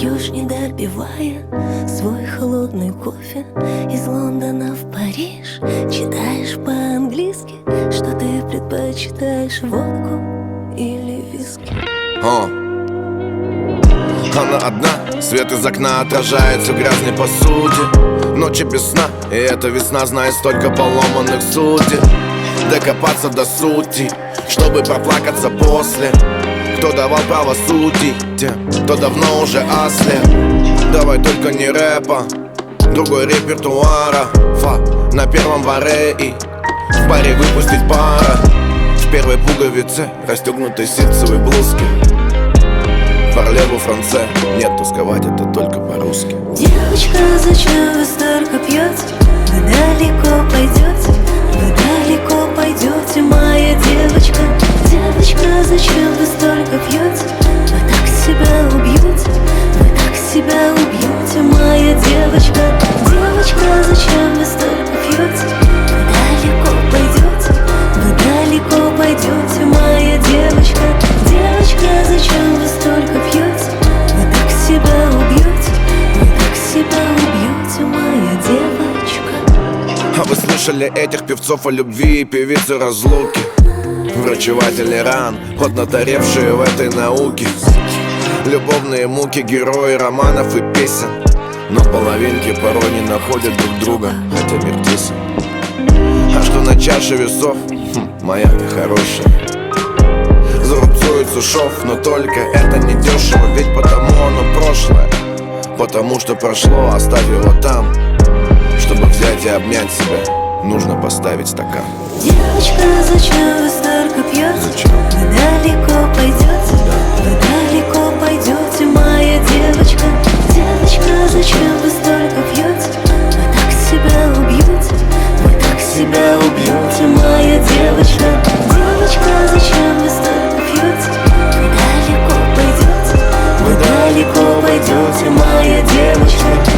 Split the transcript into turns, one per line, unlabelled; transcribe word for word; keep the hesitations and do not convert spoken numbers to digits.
Пьешь, не допивая свой холодный кофе. Из Лондона в Париж читаешь по-английски, что ты предпочитаешь, водку или виски.
О. Она одна, свет из окна отражает всю грязь не посуде. Ночи без сна, и эта весна знает столько поломанных судеб. Докопаться до сути, чтобы проплакаться после. Кто давал право судить тем, кто давно уже ослеп. Давай только не рэпа, другой репертуара. Фа, на первом варе и в паре выпустить пара. В первой пуговице расстегнутой ситцевой блузки. Парлеву франце, нет, тосковать это только по-русски.
Девочка, зачем вы столько пьете? Вы далеко пойдете, вы далеко пойдете, моя девочка. Девочка, зачем вы столько пьете? Вы так себя убьете, вы так себя убьете, моя девочка. Девочка, зачем вы столько пьете? Вы далеко пойдете, вы далеко пойдете, моя девочка. Девочка, зачем вы столько пьете? Вы так себя убьете, вы так себя убьете, моя девочка.
А вы слышали этих певцов о любви и певицы разлуки? Врачеватели ран, поднаторевшие в этой науке. Любовные муки, герои романов и песен. Но половинки порой не находят друг друга, хотя мир тесен. А что на чаше весов? Хм, моя ты хорошая. Зарубцует Сушов, но только это не дешево. Ведь потому оно прошлое, потому что прошло, оставь его там. Чтобы взять и обнять себя, нужно поставить стакан.
Девочка, зачем вы столько пьете?
Зачем?
Вы далеко пойдете, вы далеко пойдете, моя девочка. Девочка, зачем вы столько пьете? Вы так себя убьете, вы так себя убьете, моя девочка. Девочка, зачем вы столько пьете? Вы далеко пойдете, вы далеко пойдете, моя девочка.